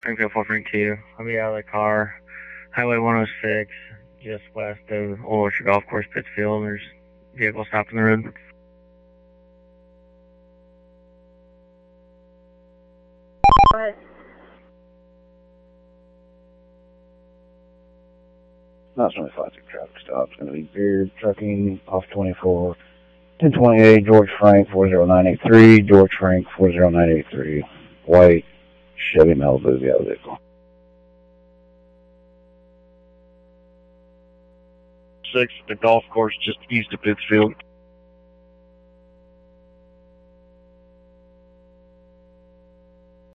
Springfield 432. I'll be out of the car. Highway 106, just west of Old Orchard Golf Course, Pittsfield. There's a vehicle stopped in the road. Go ahead. Not 25 traffic stop. It's going to be Beard Trucking off 24. 1028 George Frank 40983. George Frank 40983. White Chevy Malibu vehicle. 6, the golf course just east of Pittsfield.